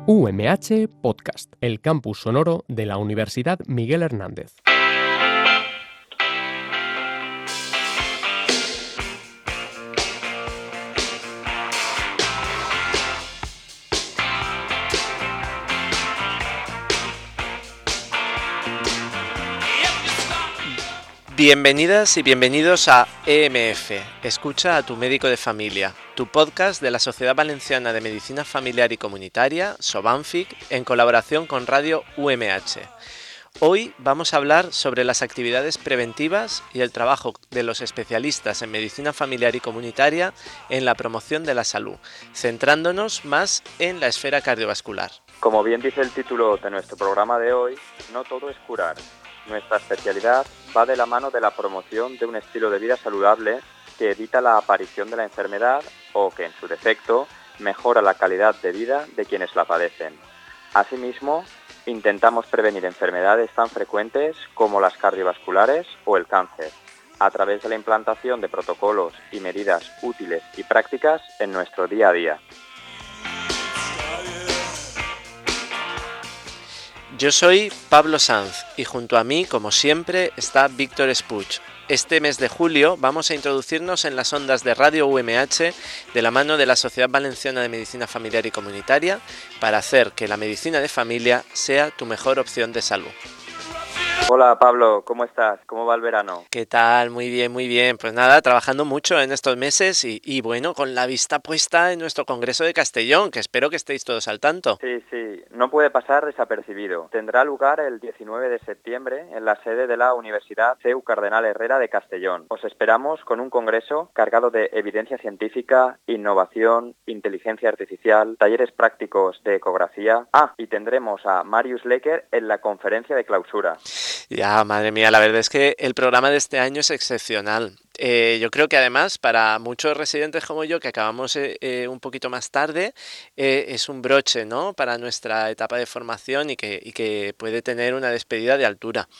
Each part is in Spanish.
UMH Podcast, el campus sonoro de la Universidad Miguel Hernández. Bienvenidas y bienvenidos a EMF, Escucha a tu médico de familia, tu podcast de la Sociedad Valenciana de Medicina Familiar y Comunitaria, SOVANFIC, en colaboración con Radio UMH. Hoy vamos a hablar sobre las actividades preventivas y el trabajo de los especialistas en medicina familiar y comunitaria en la promoción de la salud, centrándonos más en la esfera cardiovascular. Como bien dice el título de nuestro programa de hoy, no todo es curar. Nuestra especialidad va de la mano de la promoción de un estilo de vida saludable que evita la aparición de la enfermedad o que, en su defecto, mejora la calidad de vida de quienes la padecen. Asimismo, intentamos prevenir enfermedades tan frecuentes como las cardiovasculares o el cáncer, a través de la implantación de protocolos y medidas útiles y prácticas en nuestro día a día. Yo soy Pablo Sanz y junto a mí, como siempre, está Víctor Espuch. Este mes de julio vamos a introducirnos en las ondas de Radio UMH de la mano de la Sociedad Valenciana de Medicina Familiar y Comunitaria para hacer que la medicina de familia sea tu mejor opción de salud. Hola Pablo, ¿cómo estás? ¿Cómo va el verano? ¿Qué tal? Muy bien, muy bien. Pues nada, trabajando mucho en estos meses y bueno, con la vista puesta en nuestro Congreso de Castellón, que espero que estéis todos al tanto. Sí, no puede pasar desapercibido. Tendrá lugar el 19 de septiembre en la sede de la Universidad CEU Cardenal Herrera de Castellón. Os esperamos con un congreso cargado de evidencia científica, innovación, inteligencia artificial, talleres prácticos de ecografía. Y tendremos a Marius Lecker en la conferencia de clausura. Ya, madre mía, la verdad es que el programa de este año es excepcional. Yo creo que además para muchos residentes como yo que acabamos un poquito más tarde, es un broche, ¿no?, para nuestra etapa de formación y que puede tener una despedida de altura.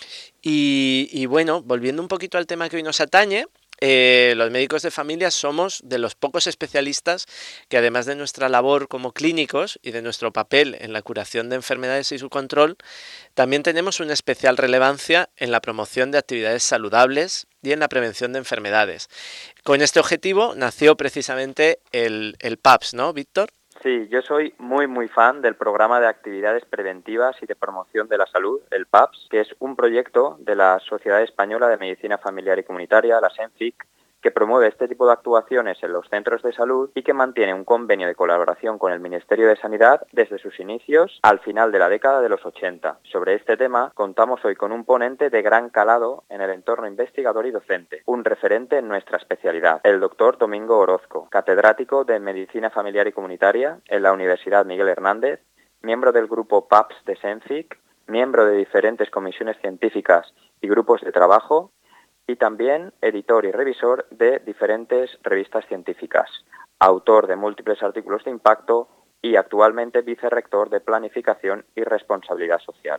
Y bueno, volviendo un poquito al tema que hoy nos atañe, los médicos de familia somos de los pocos especialistas que, además de nuestra labor como clínicos y de nuestro papel en la curación de enfermedades y su control, también tenemos una especial relevancia en la promoción de actividades saludables y en la prevención de enfermedades. Con este objetivo nació precisamente el PAPS, ¿no, Víctor? Sí, yo soy muy fan del programa de actividades preventivas y de promoción de la salud, el PAPS, que es un proyecto de la Sociedad Española de Medicina Familiar y Comunitaria, la SENFIC, que promueve este tipo de actuaciones en los centros de salud y que mantiene un convenio de colaboración con el Ministerio de Sanidad desde sus inicios al final de la década de los 80. Sobre este tema contamos hoy con un ponente de gran calado en el entorno investigador y docente, un referente en nuestra especialidad, el doctor Domingo Orozco, catedrático de Medicina Familiar y Comunitaria en la Universidad Miguel Hernández, miembro del grupo PAPS de SENFIC, miembro de diferentes comisiones científicas y grupos de trabajo, y también editor y revisor de diferentes revistas científicas, autor de múltiples artículos de impacto y actualmente vicerrector de Planificación y Responsabilidad Social.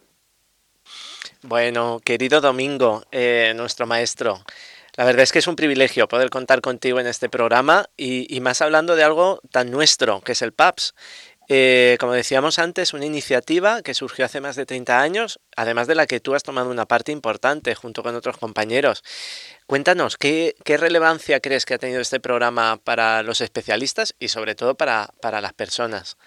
Bueno, querido Domingo, nuestro maestro, la verdad es que es un privilegio poder contar contigo en este programa y más hablando de algo tan nuestro, que es el PAPS. Como decíamos antes, una iniciativa que surgió hace más de 30 años, además de la que tú has tomado una parte importante junto con otros compañeros. Cuéntanos, ¿qué relevancia crees que ha tenido este programa para los especialistas y sobre todo para las personas?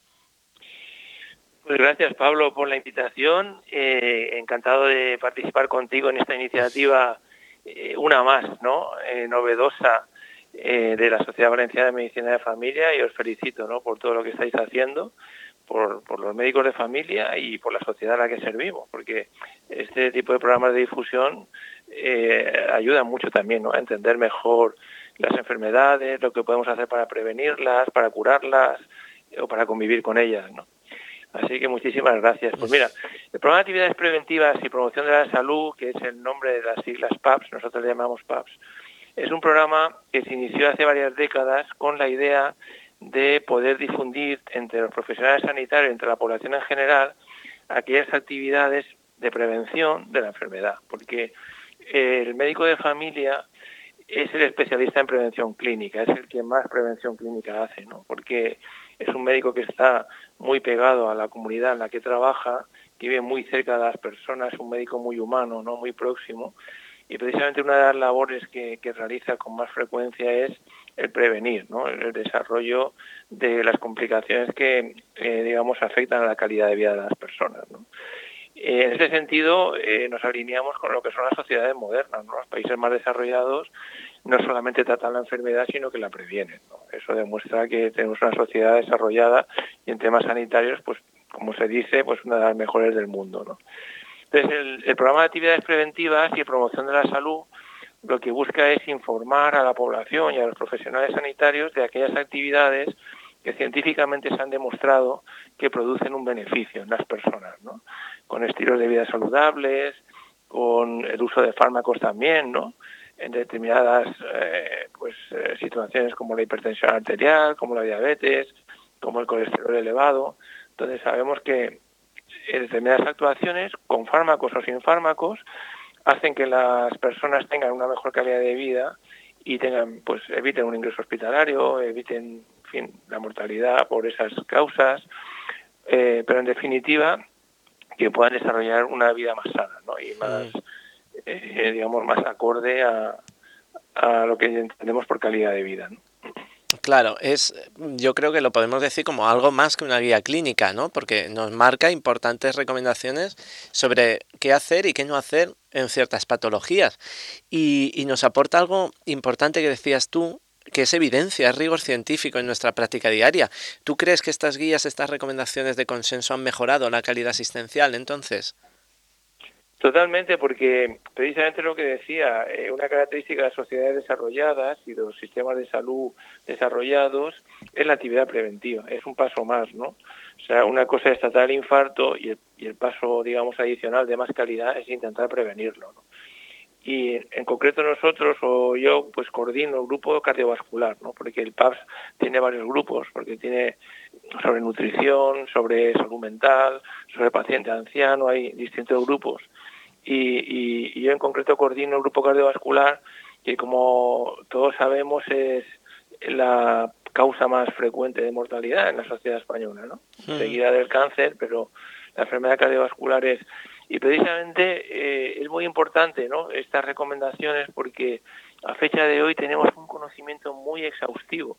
Pues gracias, Pablo, por la invitación. Encantado de participar contigo en esta iniciativa, una más, ¿no?, novedosa, de la Sociedad Valenciana de Medicina de Familia, y os felicito, ¿no?, por todo lo que estáis haciendo, por los médicos de familia y por la sociedad a la que servimos, porque este tipo de programas de difusión ayudan mucho también, ¿no?, a entender mejor las enfermedades, lo que podemos hacer para prevenirlas, para curarlas o para convivir con ellas, ¿no? Así que muchísimas gracias. Pues mira, el programa de actividades preventivas y promoción de la salud, que es el nombre de las siglas PAPS, nosotros le llamamos PAPS, es un programa que se inició hace varias décadas con la idea de poder difundir entre los profesionales sanitarios, entre la población en general, aquellas actividades de prevención de la enfermedad. Porque el médico de familia es el especialista en prevención clínica, es el que más prevención clínica hace, ¿no? Porque es un médico que está muy pegado a la comunidad en la que trabaja, que vive muy cerca de las personas, un médico muy humano, ¿no? Muy próximo, y precisamente una de las labores que realiza con más frecuencia es el prevenir, ¿no? El desarrollo de las complicaciones que, digamos, afectan a la calidad de vida de las personas, ¿no? En este sentido, nos alineamos con lo que son las sociedades modernas, ¿no? Los países más desarrollados no solamente tratan la enfermedad, sino que la previenen, ¿no? Eso demuestra que tenemos una sociedad desarrollada y en temas sanitarios, pues, como se dice, pues una de las mejores del mundo, ¿no? Entonces, el programa de actividades preventivas y de promoción de la salud lo que busca es informar a la población y a los profesionales sanitarios de aquellas actividades que científicamente se han demostrado que producen un beneficio en las personas, ¿no? Con estilos de vida saludables, con el uso de fármacos también, ¿no? En determinadas situaciones como la hipertensión arterial, como la diabetes, como el colesterol elevado. Entonces sabemos que determinadas actuaciones, con fármacos o sin fármacos, hacen que las personas tengan una mejor calidad de vida y tengan, pues, eviten un ingreso hospitalario, eviten, en fin, la mortalidad por esas causas, pero en definitiva que puedan desarrollar una vida más sana, ¿no? Y más, digamos, más acorde a lo que entendemos por calidad de vida, ¿no? Claro, yo creo que lo podemos decir como algo más que una guía clínica, ¿no? Porque nos marca importantes recomendaciones sobre qué hacer y qué no hacer en ciertas patologías. Y nos aporta algo importante que decías tú, que es evidencia, es rigor científico en nuestra práctica diaria. ¿Tú crees que estas guías, estas recomendaciones de consenso han mejorado la calidad asistencial entonces? Totalmente, porque precisamente lo que decía, una característica de las sociedades desarrolladas y de los sistemas de salud desarrollados es la actividad preventiva, es un paso más, ¿no? O sea, una cosa es tratar el infarto y el paso, digamos, adicional de más calidad es intentar prevenirlo, ¿no? Y en concreto nosotros o yo pues coordino el grupo cardiovascular, ¿no? Porque el PAPS tiene varios grupos, porque tiene sobre nutrición, sobre salud mental, sobre paciente anciano, hay distintos grupos. Y yo en concreto coordino el grupo cardiovascular, que como todos sabemos es la causa más frecuente de mortalidad en la sociedad española, ¿no? Seguida del cáncer, pero la enfermedad cardiovascular es... Y precisamente es muy importante, ¿no?, estas recomendaciones, porque a fecha de hoy tenemos un conocimiento muy exhaustivo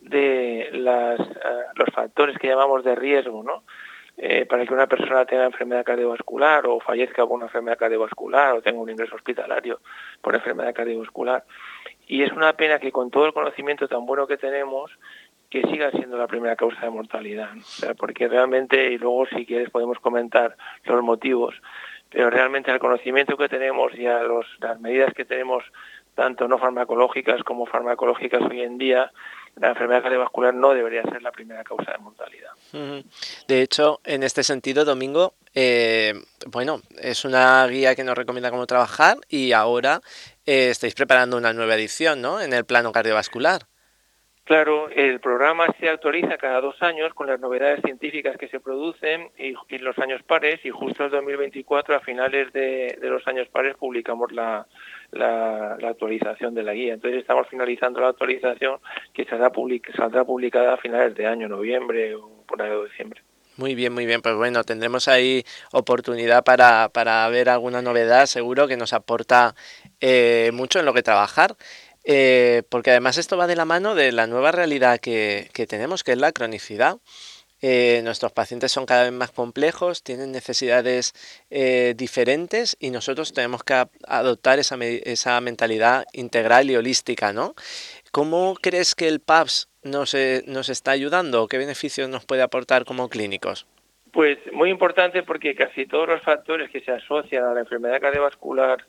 de los factores que llamamos de riesgo, ¿no?, para que una persona tenga enfermedad cardiovascular o fallezca por una enfermedad cardiovascular o tenga un ingreso hospitalario por enfermedad cardiovascular. Y es una pena que con todo el conocimiento tan bueno que tenemos, que siga siendo la primera causa de mortalidad, ¿no? O sea, porque realmente, y luego si quieres podemos comentar los motivos, pero realmente el conocimiento que tenemos y a las medidas que tenemos, tanto no farmacológicas como farmacológicas hoy en día, la enfermedad cardiovascular no debería ser la primera causa de mortalidad. De hecho, en este sentido, Domingo, bueno, es una guía que nos recomienda cómo trabajar y ahora estáis preparando una nueva edición, ¿no?, en el plano cardiovascular. Claro, el programa se actualiza cada 2 años con las novedades científicas que se producen y los años pares, y justo en 2024, a finales de los años pares, publicamos la actualización de la guía. Entonces estamos finalizando la actualización, que saldrá publicada a finales de año, noviembre o por ahí de diciembre. Muy bien, pues bueno, tendremos ahí oportunidad para ver alguna novedad, seguro que nos aporta mucho en lo que trabajar. Porque además esto va de la mano de la nueva realidad que tenemos, que es la cronicidad. Nuestros pacientes son cada vez más complejos, tienen necesidades diferentes y nosotros tenemos que adoptar esa mentalidad integral y holística, ¿no? ¿Cómo crees que el PAPS nos está ayudando? ¿Qué beneficios nos puede aportar como clínicos? Pues muy importante, porque casi todos los factores que se asocian a la enfermedad cardiovascular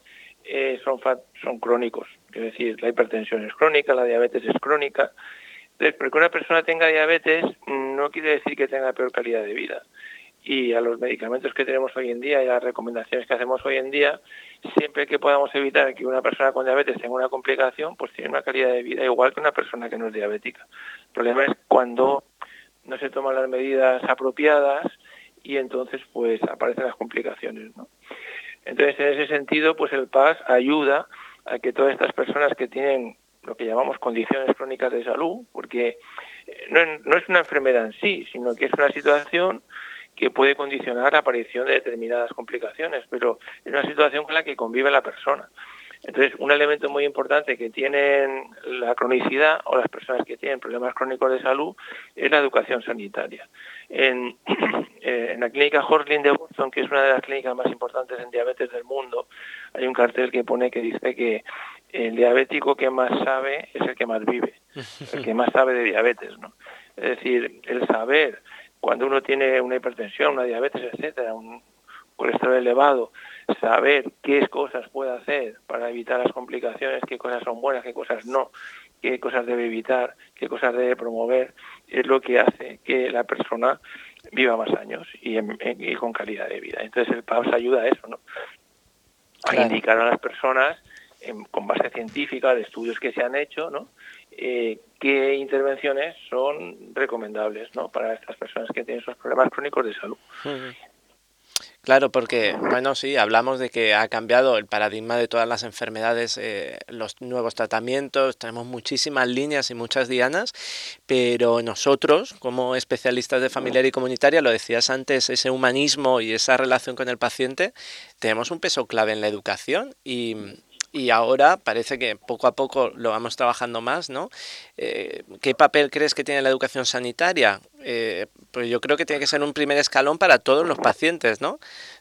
son crónicos. Es decir, la hipertensión es crónica, la diabetes es crónica. Entonces, porque una persona tenga diabetes no quiere decir que tenga peor calidad de vida. Y a los medicamentos que tenemos hoy en día y a las recomendaciones que hacemos hoy en día, siempre que podamos evitar que una persona con diabetes tenga una complicación, pues tiene una calidad de vida igual que una persona que no es diabética. El problema es cuando no se toman las medidas apropiadas y entonces pues aparecen las complicaciones, ¿no? Entonces, en ese sentido, pues el PAS ayuda a que todas estas personas que tienen lo que llamamos condiciones crónicas de salud, porque no es una enfermedad en sí, sino que es una situación que puede condicionar la aparición de determinadas complicaciones, pero es una situación con la que convive la persona. Entonces, un elemento muy importante que tienen la cronicidad o las personas que tienen problemas crónicos de salud es la educación sanitaria. En la clínica Horsley de Boston, que es una de las clínicas más importantes en diabetes del mundo, hay un cartel que pone que dice que el diabético que más sabe es el que más vive, el que más sabe de diabetes, ¿no? Es decir, el saber cuando uno tiene una hipertensión, una diabetes, etcétera, un colesterol elevado, saber qué cosas puede hacer para evitar las complicaciones, qué cosas son buenas, qué cosas no, qué cosas debe evitar, qué cosas debe promover, es lo que hace que la persona viva más años y con calidad de vida. Entonces el PAPS ayuda a eso, ¿no? A indicar a las personas, con base científica de estudios que se han hecho, ¿no? Qué intervenciones son recomendables, ¿no? Para estas personas que tienen esos problemas crónicos de salud. Claro, porque, bueno, sí, hablamos de que ha cambiado el paradigma de todas las enfermedades, los nuevos tratamientos, tenemos muchísimas líneas y muchas dianas, pero nosotros, como especialistas de familiar y comunitaria, lo decías antes, ese humanismo y esa relación con el paciente, tenemos un peso clave en la educación y ahora parece que poco a poco lo vamos trabajando más, ¿no? ¿Qué papel crees que tiene la educación sanitaria? Pues yo creo que tiene que ser un primer escalón para todos los pacientes, ¿no?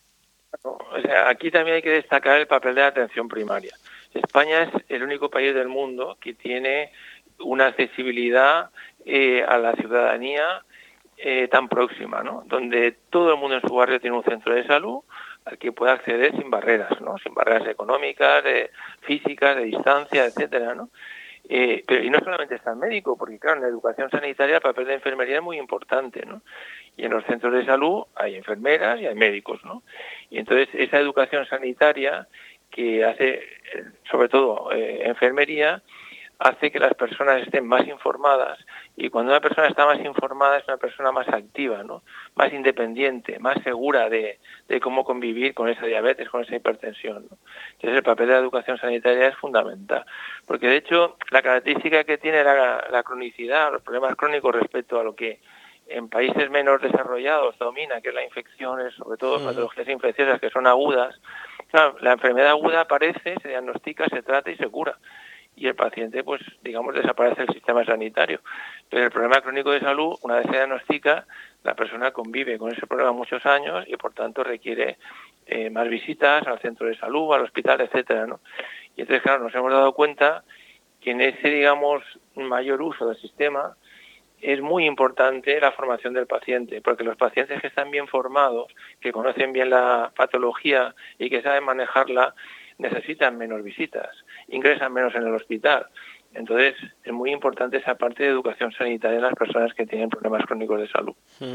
O sea, aquí también hay que destacar el papel de la atención primaria. España es el único país del mundo que tiene una accesibilidad a la ciudadanía tan próxima, ¿no? Donde todo el mundo en su barrio tiene un centro de salud al que puede acceder sin barreras, ¿no? Sin barreras económicas, físicas, de distancia, etcétera, ¿no? Pero y no solamente está el médico, porque claro, en la educación sanitaria el papel de enfermería es muy importante, ¿no? Y en los centros de salud hay enfermeras y hay médicos, ¿no? Y entonces esa educación sanitaria que hace, sobre todo enfermería, hace que las personas estén más informadas, y cuando una persona está más informada es una persona más activa, ¿no? Más independiente, más segura de cómo convivir con esa diabetes, con esa hipertensión, ¿no? Entonces el papel de la educación sanitaria es fundamental, porque de hecho la característica que tiene la cronicidad, los problemas crónicos respecto a lo que en países menos desarrollados domina, que es la infecciones, sobre todo patologías infecciosas que son agudas. Claro, la enfermedad aguda aparece, se diagnostica, se trata y se cura. Y el paciente, pues, digamos, desaparece del sistema sanitario. Pero el problema crónico de salud, una vez se diagnostica, la persona convive con ese problema muchos años y, por tanto, requiere más visitas al centro de salud, al hospital, etcétera, ¿no? Y entonces, claro, nos hemos dado cuenta que en ese, digamos, mayor uso del sistema es muy importante la formación del paciente, porque los pacientes que están bien formados, que conocen bien la patología y que saben manejarla, necesitan menos visitas, ingresan menos en el hospital. Entonces, es muy importante esa parte de educación sanitaria en las personas que tienen problemas crónicos de salud.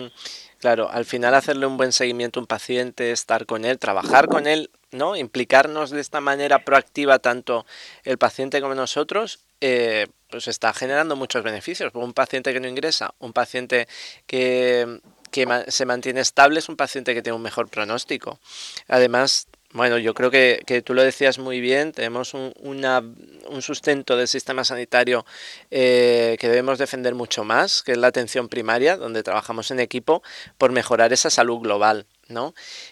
Claro, al final hacerle un buen seguimiento a un paciente, estar con él, trabajar con él, ¿no? Implicarnos de esta manera proactiva tanto el paciente como nosotros, pues está generando muchos beneficios. Un paciente que no ingresa, un paciente que se mantiene estable, es un paciente que tiene un mejor pronóstico. Además, bueno, yo creo que tú lo decías muy bien, tenemos un sustento del sistema sanitario que debemos defender mucho más, que es la atención primaria, donde trabajamos en equipo por mejorar esa salud global, ¿no?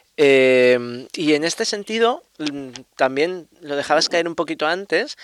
Y en este sentido, también lo dejabas caer un poquito antes,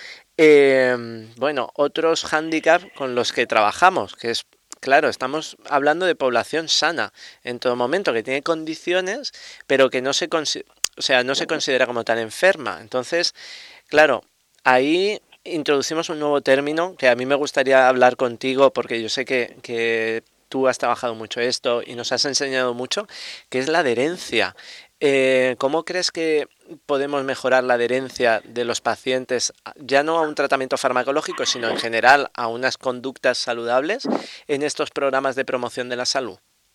bueno, otros hándicaps con los que trabajamos, que es, claro, estamos hablando de población sana en todo momento, que tiene condiciones, pero que no se considera como tan enferma. Entonces, claro, ahí introducimos un nuevo término que a mí me gustaría hablar contigo, porque yo sé que tú has trabajado mucho esto y nos has enseñado mucho, que es la adherencia. ¿Cómo crees que podemos mejorar la adherencia de los pacientes, ya no a un tratamiento farmacológico, sino en general a unas conductas saludables en estos programas de promoción de la salud?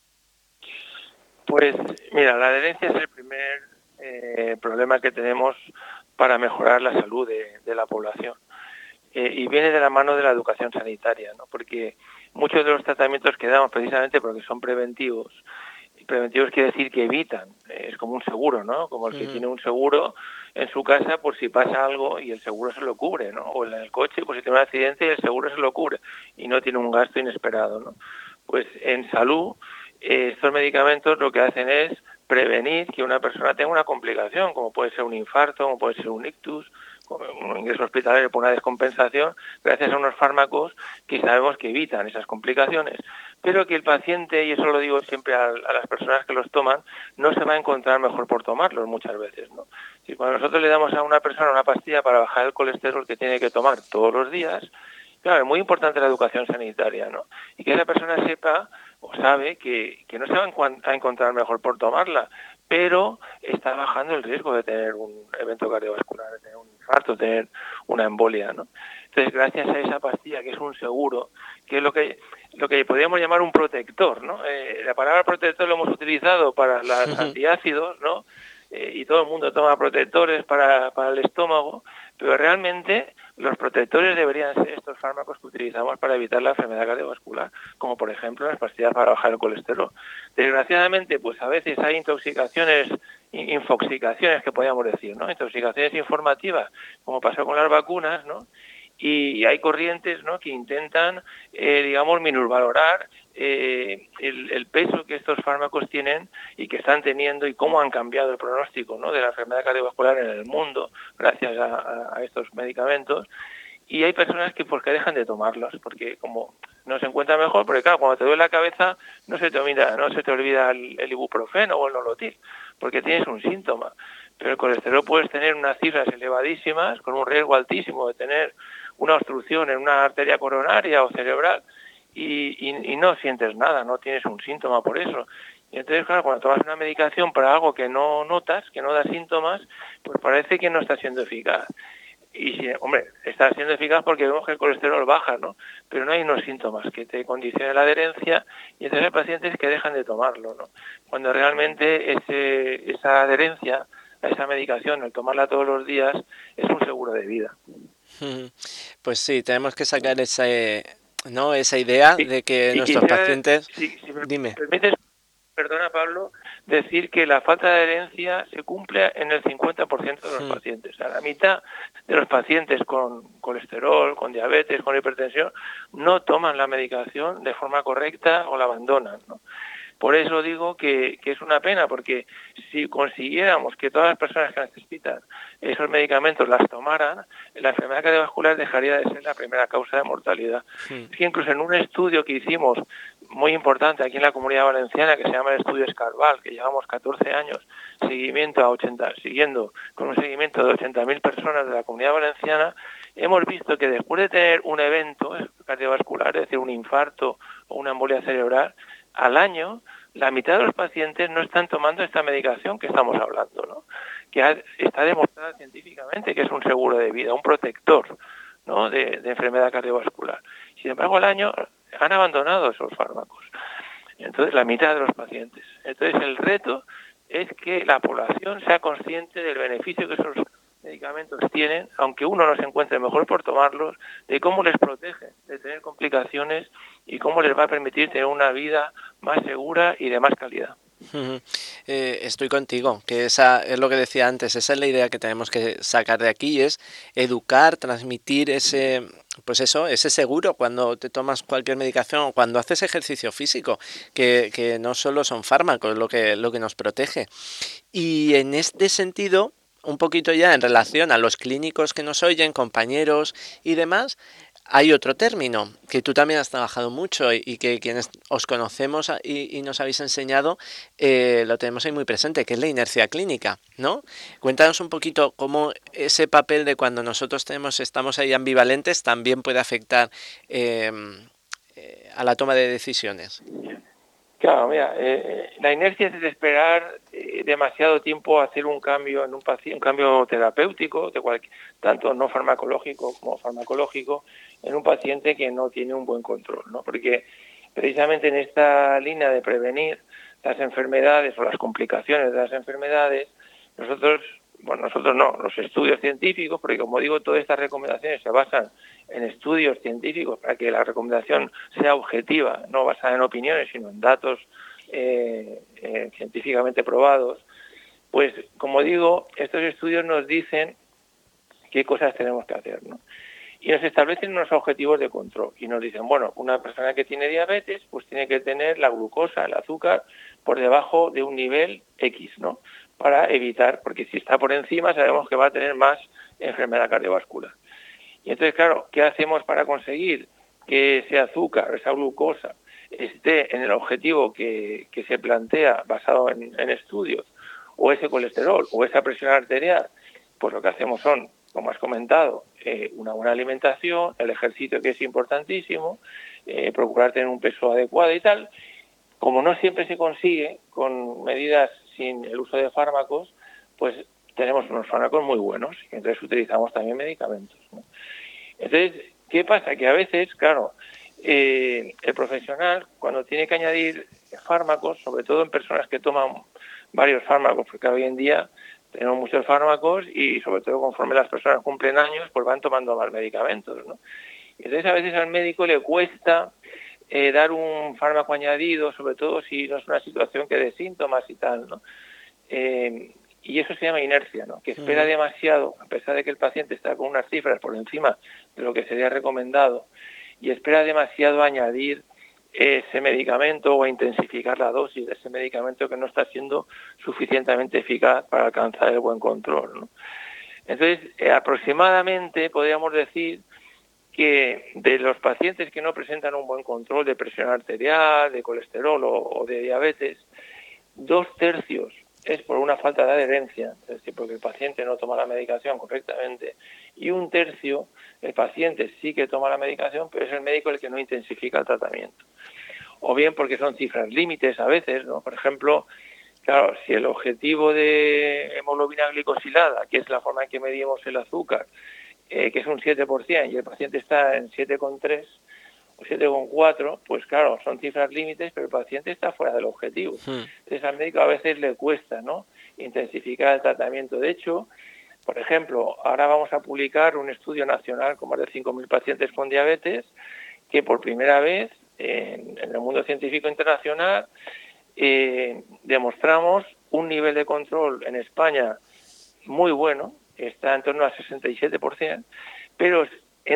Pues mira, la adherencia es el primer problema que tenemos para mejorar la salud de la población. Y viene de la mano de la educación sanitaria, ¿no? Porque muchos de los tratamientos que damos, precisamente porque son preventivos, preventivos quiere decir que evitan, es como un seguro, ¿no? Como el que tiene un seguro en su casa por si pasa algo y el seguro se lo cubre, ¿no? O en el coche, pues si tiene un accidente y el seguro se lo cubre y no tiene un gasto inesperado, ¿no? Pues en salud, estos medicamentos lo que hacen es prevenir que una persona tenga una complicación, como puede ser un infarto, como puede ser un ictus, un ingreso hospitalario por una descompensación, gracias a unos fármacos que sabemos que evitan esas complicaciones, pero que el paciente, y eso lo digo siempre a las personas que los toman, no se va a encontrar mejor por tomarlos muchas veces, ¿no? Si cuando nosotros le damos a una persona una pastilla para bajar el colesterol que tiene que tomar todos los días, claro, es muy importante la educación sanitaria, ¿no? Y que esa persona sepa o sabe que no se va a encontrar mejor por tomarla, pero está bajando el riesgo de tener un evento cardiovascular, de tener un infarto, de tener una embolia, ¿no? Entonces, gracias a esa pastilla, que es un seguro, que es lo que podríamos llamar un protector, ¿no? La palabra protector lo hemos utilizado para los antiácidos, ¿no? Y todo el mundo toma protectores para el estómago, pero realmente los protectores deberían ser estos fármacos que utilizamos para evitar la enfermedad cardiovascular, como por ejemplo las pastillas para bajar el colesterol. Desgraciadamente, pues a veces hay infoxicaciones que podríamos decir, ¿no? Intoxicaciones informativas, como pasó con las vacunas, ¿no? Y hay corrientes, ¿no?, que intentan, digamos, minusvalorar el peso que estos fármacos tienen y que están teniendo y cómo han cambiado el pronóstico, ¿no?, de la enfermedad cardiovascular en el mundo gracias a estos medicamentos. Y hay personas que porque dejan de tomarlos, porque como no se encuentra mejor, porque claro, cuando te duele la cabeza no se te olvida el ibuprofeno o el nolotil, porque tienes un síntoma. Pero el colesterol puedes tener unas cifras elevadísimas, con un riesgo altísimo de tener una obstrucción en una arteria coronaria o cerebral, y no sientes nada, no tienes un síntoma por eso. Y entonces, claro, cuando tomas una medicación para algo que no notas, que no da síntomas, pues parece que no está siendo eficaz. Y si, hombre, está siendo eficaz porque vemos que el colesterol baja, ¿no? Pero no hay unos síntomas que te condicionen la adherencia, y entonces hay pacientes que dejan de tomarlo, ¿no? Cuando realmente esa adherencia a esa medicación, el tomarla todos los días, es un seguro de vida. Pues sí, tenemos que sacar esa idea de que nuestros pacientes... Si me Dime. permites, perdona Pablo, decir que la falta de adherencia se cumple en el 50% de los pacientes. O sea, la mitad de los pacientes con colesterol, con diabetes, con hipertensión, no toman la medicación de forma correcta o la abandonan, ¿no? Por eso digo que es una pena, porque si consiguiéramos que todas las personas que necesitan esos medicamentos las tomaran, la enfermedad cardiovascular dejaría de ser la primera causa de mortalidad. Es que incluso en un estudio que hicimos muy importante aquí en la Comunidad Valenciana, que se llama el estudio Escarbal, que llevamos 14 años siguiendo con un seguimiento de 80.000 personas de la Comunidad Valenciana, hemos visto que después de tener un evento cardiovascular, es decir, un infarto o una embolia cerebral, al año, la mitad de los pacientes no están tomando esta medicación que estamos hablando, ¿no? Que está demostrada científicamente que es un seguro de vida, un protector, ¿no?, de enfermedad cardiovascular. Sin embargo, al año han abandonado esos fármacos. Entonces, la mitad de los pacientes. Entonces, el reto es que la población sea consciente del beneficio que esos medicamentos tienen, aunque uno no se encuentre mejor por tomarlos, de cómo les protege de tener complicaciones y cómo les va a permitir tener una vida más segura y de más calidad. Estoy contigo, que esa es lo que decía antes, esa es la idea que tenemos que sacar de aquí, es educar, transmitir ese seguro cuando te tomas cualquier medicación o cuando haces ejercicio físico, que no solo son fármacos lo que nos protege. Y en este sentido, un poquito ya en relación a los clínicos que nos oyen, compañeros y demás, hay otro término que tú también has trabajado mucho y que quienes os conocemos y nos habéis enseñado lo tenemos ahí muy presente, que es la inercia clínica, ¿no? Cuéntanos un poquito cómo ese papel de cuando nosotros estamos ahí ambivalentes también puede afectar a la toma de decisiones. Claro, mira, la inercia es esperar demasiado tiempo a hacer un cambio en un paciente, un cambio terapéutico, tanto no farmacológico como farmacológico, en un paciente que no tiene un buen control, ¿no? Porque precisamente en esta línea de prevenir las enfermedades o las complicaciones de las enfermedades, los estudios científicos, porque como digo, todas estas recomendaciones se basan en estudios científicos para que la recomendación sea objetiva, no basada en opiniones, sino en datos científicamente probados, pues como digo, estos estudios nos dicen qué cosas tenemos que hacer, ¿no? Y nos establecen unos objetivos de control y nos dicen, bueno, una persona que tiene diabetes pues tiene que tener la glucosa, el azúcar, por debajo de un nivel X, ¿no? Para evitar, porque si está por encima sabemos que va a tener más enfermedad cardiovascular. Y entonces, claro, ¿qué hacemos para conseguir que ese azúcar, esa glucosa, esté en el objetivo que se plantea basado en estudios, o ese colesterol, o esa presión arterial? Pues lo que hacemos son, como has comentado, una buena alimentación, el ejercicio, que es importantísimo, procurar tener un peso adecuado y tal. Como no siempre se consigue con medidas sin el uso de fármacos, pues tenemos unos fármacos muy buenos y entonces utilizamos también medicamentos, ¿no? Entonces, ¿qué pasa? Que a veces, claro, el profesional, cuando tiene que añadir fármacos, sobre todo en personas que toman varios fármacos, porque hoy en día tenemos muchos fármacos y sobre todo conforme las personas cumplen años, pues van tomando más medicamentos, ¿no? Y entonces a veces al médico le cuesta dar un fármaco añadido, sobre todo si no es una situación que dé síntomas y tal, ¿no? Y eso se llama inercia, ¿no? Que espera demasiado, a pesar de que el paciente está con unas cifras por encima de lo que sería recomendado, y espera demasiado añadir ese medicamento o a intensificar la dosis de ese medicamento que no está siendo suficientemente eficaz para alcanzar el buen control, ¿no? Entonces, aproximadamente podríamos decir que de los pacientes que no presentan un buen control de presión arterial, de colesterol o de diabetes, 2/3 es por una falta de adherencia, es decir, porque el paciente no toma la medicación correctamente, y 1/3 el paciente sí que toma la medicación, pero es el médico el que no intensifica el tratamiento. O bien porque son cifras límites a veces, ¿no? Por ejemplo, claro, si el objetivo de hemoglobina glicosilada, que es la forma en que medimos el azúcar, que es un 7%, y el paciente está en 7,3 o 7,4, pues claro, son cifras límites, pero el paciente está fuera del objetivo. Entonces al médico a veces le cuesta, ¿no?, intensificar el tratamiento. De hecho, por ejemplo, ahora vamos a publicar un estudio nacional con más de 5.000 pacientes con diabetes, que por primera vez en el mundo científico internacional demostramos un nivel de control en España muy bueno, está en torno al 67%, pero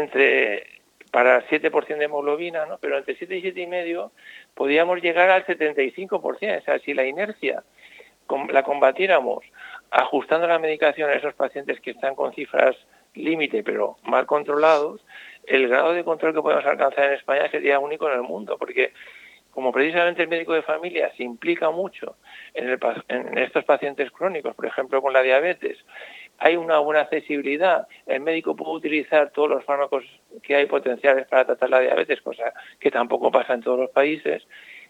para 7% de hemoglobina, ¿no? Pero entre 7 y 7,5 podíamos llegar al 75%. O sea, si la inercia la combatiéramos ajustando la medicación a esos pacientes que están con cifras límite pero mal controlados, el grado de control que podemos alcanzar en España sería único en el mundo, porque como precisamente el médico de familia se implica mucho en estos pacientes crónicos, por ejemplo con la diabetes, hay una buena accesibilidad, el médico puede utilizar todos los fármacos que hay potenciales para tratar la diabetes, cosa que tampoco pasa en todos los países,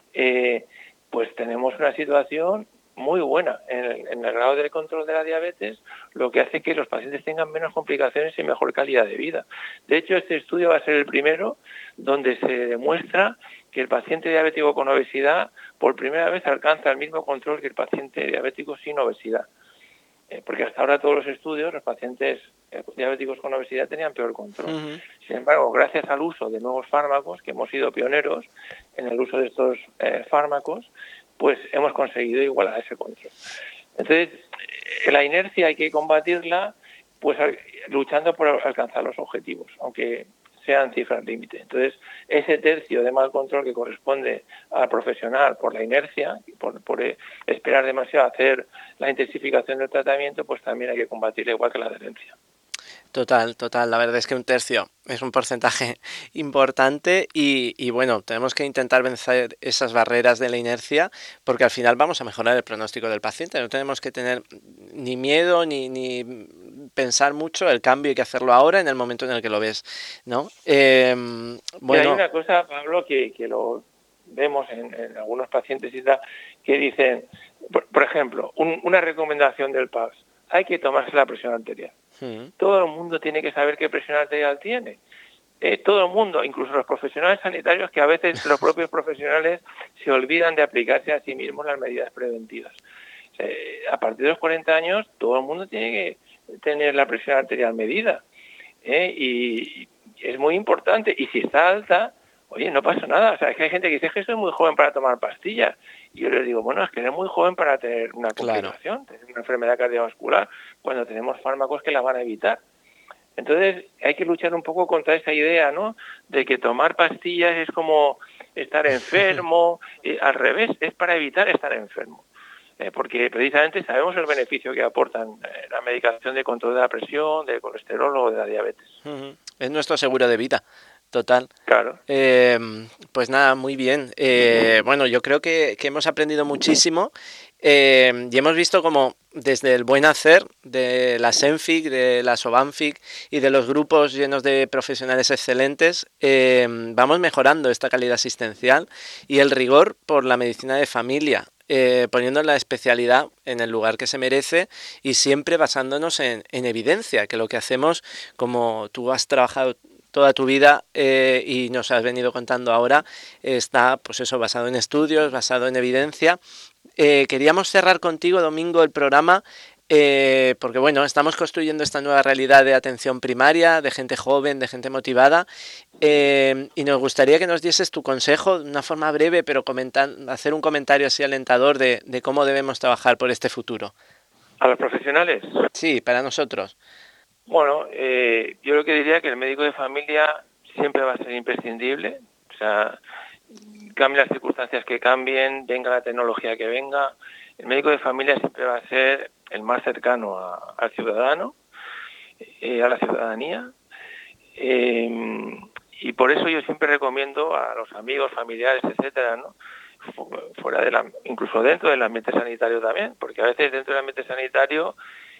pues tenemos una situación muy buena en el grado del control de la diabetes, lo que hace que los pacientes tengan menos complicaciones y mejor calidad de vida. De hecho, este estudio va a ser el primero donde se demuestra que el paciente diabético con obesidad por primera vez alcanza el mismo control que el paciente diabético sin obesidad. Porque hasta ahora todos los estudios, los pacientes diabéticos con obesidad tenían peor control. Sin embargo, gracias al uso de nuevos fármacos, que hemos sido pioneros en el uso de estos fármacos, pues hemos conseguido igualar ese control. Entonces, la inercia hay que combatirla pues luchando por alcanzar los objetivos, aunque sean cifras límite. Entonces, ese tercio de mal control que corresponde al profesional por la inercia, por esperar demasiado a hacer la intensificación del tratamiento, pues también hay que combatirla igual que la adherencia. Total. La verdad es que 1/3 es un porcentaje importante y bueno, tenemos que intentar vencer esas barreras de la inercia porque al final vamos a mejorar el pronóstico del paciente. No tenemos que tener ni miedo ni pensar mucho el cambio, hay que hacerlo ahora en el momento en el que lo ves, ¿no? Bueno, hay una cosa, Pablo, que lo vemos en algunos pacientes y tal, que dicen, por ejemplo, una recomendación del PAPS, hay que tomarse la presión arterial. Todo el mundo tiene que saber qué presión arterial tiene. Todo el mundo, incluso los profesionales sanitarios, que a veces los propios profesionales se olvidan de aplicarse a sí mismos las medidas preventivas. A partir de los 40 años, todo el mundo tiene que tener la presión arterial medida. Y es muy importante. Y si está alta, oye, no pasa nada. O sea, es que hay gente que dice que soy muy joven para tomar pastillas. Y yo les digo, bueno, es que eres muy joven para tener una complicación, tener una enfermedad cardiovascular, cuando tenemos fármacos que la van a evitar. Entonces hay que luchar un poco contra esa idea, ¿no?, de que tomar pastillas es como estar enfermo. Al revés, es para evitar estar enfermo. Porque precisamente sabemos el beneficio que aportan la medicación de control de la presión, del colesterol o de la diabetes. Es nuestro seguro de vida. Total. Claro. Pues nada, muy bien. Bueno, yo creo que hemos aprendido muchísimo y hemos visto como desde el buen hacer de la SENFIC, de la SOVANFIC y de los grupos llenos de profesionales excelentes, vamos mejorando esta calidad asistencial y el rigor por la medicina de familia, poniendo la especialidad en el lugar que se merece y siempre basándonos en evidencia, que lo que hacemos, como tú has trabajado toda tu vida y nos has venido contando ahora, está pues eso, basado en estudios, basado en evidencia. Queríamos cerrar contigo, Domingo, el programa porque bueno, estamos construyendo esta nueva realidad de atención primaria, de gente joven, de gente motivada, y nos gustaría que nos dieses tu consejo de una forma breve, pero hacer un comentario así alentador de cómo debemos trabajar por este futuro. ¿A los profesionales? Sí, para nosotros. Bueno, yo lo que diría que el médico de familia siempre va a ser imprescindible. O sea, cambien las circunstancias que cambien, venga la tecnología que venga, el médico de familia siempre va a ser el más cercano al ciudadano, a la ciudadanía. Y por eso yo siempre recomiendo a los amigos, familiares, etcétera, ¿no?, fuera incluso dentro del ambiente sanitario también, porque a veces dentro del ambiente sanitario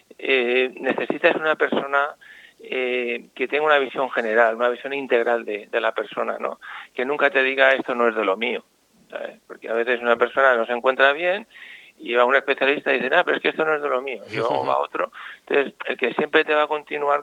necesitas una persona que tenga una visión general, una visión integral de la persona, ¿no?, que nunca te diga esto no es de lo mío, ¿sabes? Porque a veces una persona no se encuentra bien y va a un especialista y dice, pero es que esto no es de lo mío, y luego va a otro. Entonces, el que siempre te va a continuar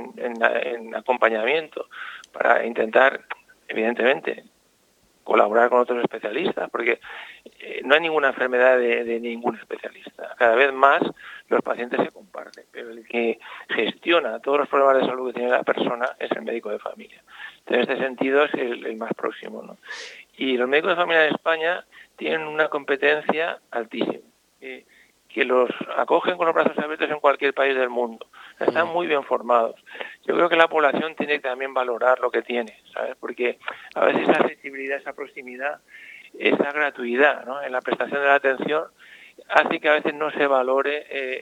en acompañamiento para intentar, evidentemente, colaborar con otros especialistas, porque no hay ninguna enfermedad de ningún especialista. Cada vez más los pacientes se comparten, pero el que gestiona todos los problemas de salud que tiene la persona es el médico de familia. Entonces, en este sentido es el más próximo, ¿no? Y los médicos de familia en España tienen una competencia altísima, que los acogen con los brazos abiertos en cualquier país del mundo. Están muy bien formados. Yo creo que la población tiene que también valorar lo que tiene, ¿sabes? Porque a veces esa accesibilidad, esa proximidad, esa gratuidad, ¿no?, en la prestación de la atención hace que a veces no se valore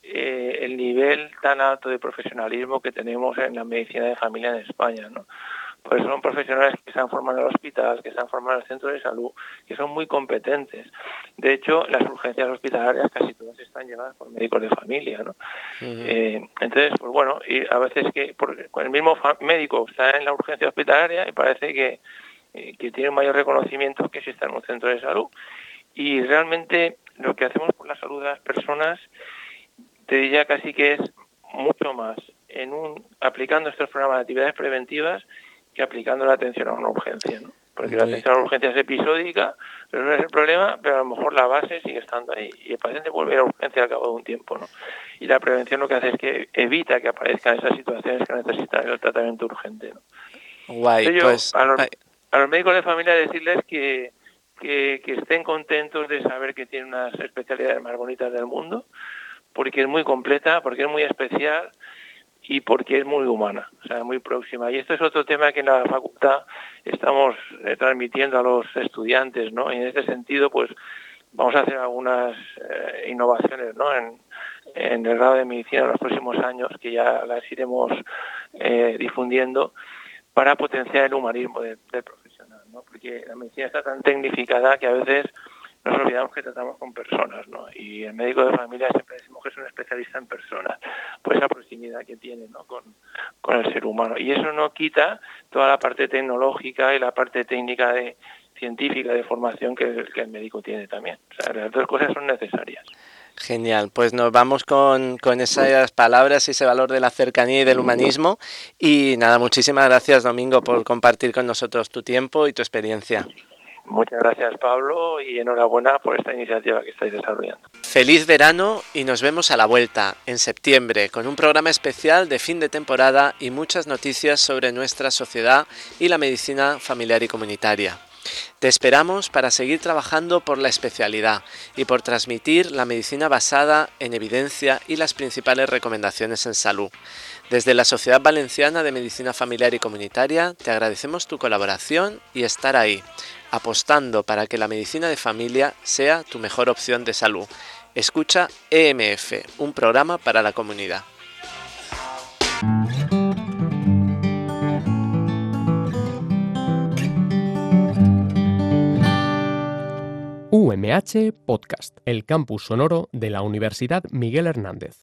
el nivel tan alto de profesionalismo que tenemos en la medicina de familia en España, ¿no? Pues son profesionales que se han formado en el hospital, que se han formado en el centro de salud, que son muy competentes. De hecho, las urgencias hospitalarias casi todas están llevadas por médicos de familia, ¿no? Entonces, pues bueno, y a veces que el mismo médico está en la urgencia hospitalaria y parece que tiene un mayor reconocimiento que si está en un centro de salud. Y realmente lo que hacemos por la salud de las personas, te diría casi que es mucho más aplicando estos programas de actividades preventivas que aplicando la atención a una urgencia, ¿no? Porque la atención a una urgencia es episódica, pero no es el problema, pero a lo mejor la base sigue estando ahí y el paciente vuelve a la urgencia al cabo de un tiempo, ¿no? Y la prevención lo que hace es que evita que aparezcan esas situaciones que necesitan el tratamiento urgente, ¿no? Guay, entonces a los médicos de familia decirles que estén contentos de saber que tienen unas especialidades más bonitas del mundo, porque es muy completa, porque es muy especial y porque es muy humana, o sea, muy próxima. Y esto es otro tema que en la facultad estamos transmitiendo a los estudiantes, ¿no? Y en este sentido, pues, vamos a hacer algunas innovaciones, ¿no?, en el grado de medicina en los próximos años, que ya las iremos difundiendo, para potenciar el humanismo del profesional, ¿no? Porque la medicina está tan tecnificada que a veces nos olvidamos que tratamos con personas, ¿no? Y el médico de familia siempre decimos que es un especialista en personas, por esa proximidad que tiene, ¿no?, con el ser humano. Y eso no quita toda la parte tecnológica y la parte técnica científica de formación que el médico tiene también. O sea, las dos cosas son necesarias. Genial, pues nos vamos con esas palabras y ese valor de la cercanía y del humanismo. Y nada, muchísimas gracias, Domingo, por compartir con nosotros tu tiempo y tu experiencia. Muchas gracias, Pablo, y enhorabuena por esta iniciativa que estáis desarrollando. Feliz verano y nos vemos a la vuelta, en septiembre, con un programa especial de fin de temporada y muchas noticias sobre nuestra sociedad y la medicina familiar y comunitaria. Te esperamos para seguir trabajando por la especialidad y por transmitir la medicina basada en evidencia y las principales recomendaciones en salud. Desde la Sociedad Valenciana de Medicina Familiar y Comunitaria te agradecemos tu colaboración y estar ahí, apostando para que la medicina de familia sea tu mejor opción de salud. Escucha EMF, un programa para la comunidad. UMH Podcast, el campus sonoro de la Universidad Miguel Hernández.